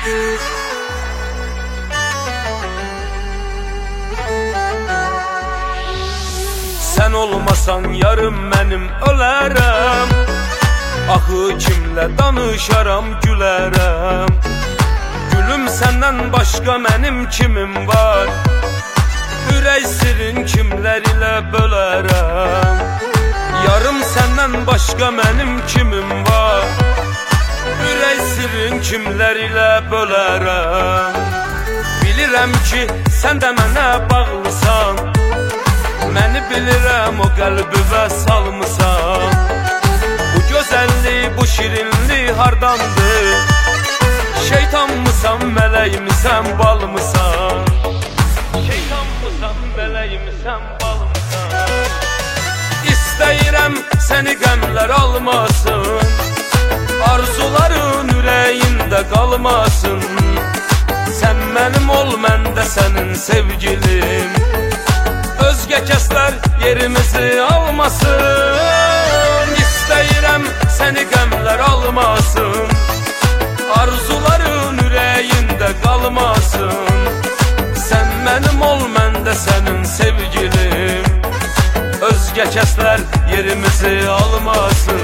Sen olmasan yarım mənim ölərəm. Axı kimlə danışaram gülərəm. Gülüm səndən başqa mənim kimim var? Ürək sirrin kimlər ilə bölərəm. Yarım səndən başqa mənim kimim var? Ürək sirrin kimlər ilə bölərəm. Bilirəm ki sən də mənə bağlısan. Məni bilirəm o qəlbivə salmısan. Bu gözəllik, bu şirinlik hardandır? Şeytanmısan, mələkmisən, balmısan? Şeytanmısan, mələkmisən, balmısan? İstəyirəm səni qəmlər almasın. Arzuların ürəyində qalmasın. Sən mənim ol, mən də sənin sevgilim. Özgə kəslər yerimizi almasın. İstəyirəm səni qəmlər almasın. Arzuların ürəyində qalmasın. Sən mənim ol, mən də sənin sevgilim. Özgə kəslər yerimizi almasın.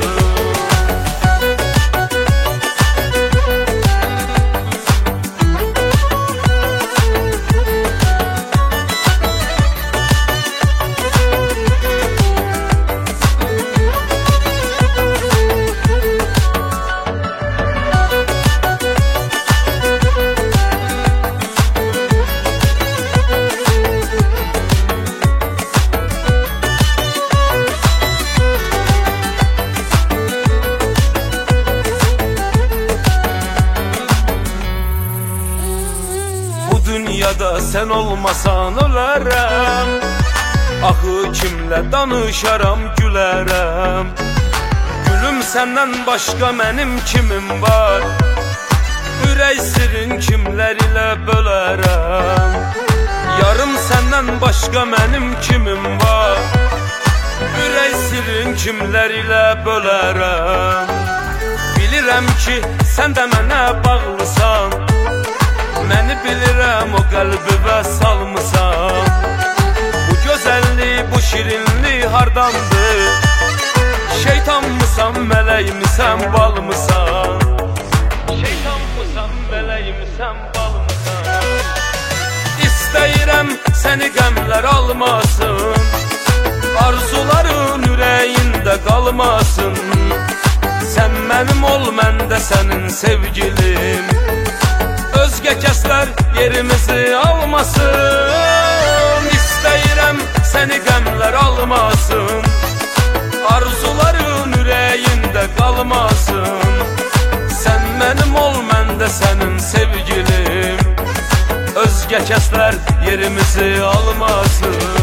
Dünyada sən olmasan ölərəm. Axı kimlə danışaram gülərəm. Gülüm səndən başqa mənim kimim var? Ürək sirrin kimlər ilə bölərəm. Yarım səndən başqa mənim kimim var? Ürək sirrin kimlər ilə bölərəm. Bilirəm ki sən də mənə bağlısan. Məni bilirəm o qəlbivə salmısan. Bu gözəllik, bu şirinlik hardandır? Şeytanmısan, mələkmisən, balmısan? Şeytanmısan, mələkmisən, balmısan? İstəyirəm səni qəmlər almasın. Arzuların ürəyində qalmasın. Sən mənim ol, mən də sənin sevgilim. Özgə kəslər yerimizi almasın. İstəyirəm səni qəmlər almasın. Arzuların ürəyində qalmasın. Sən mənim ol, mən də sənin sevgilim. Özgə kəslər yerimizi almasın.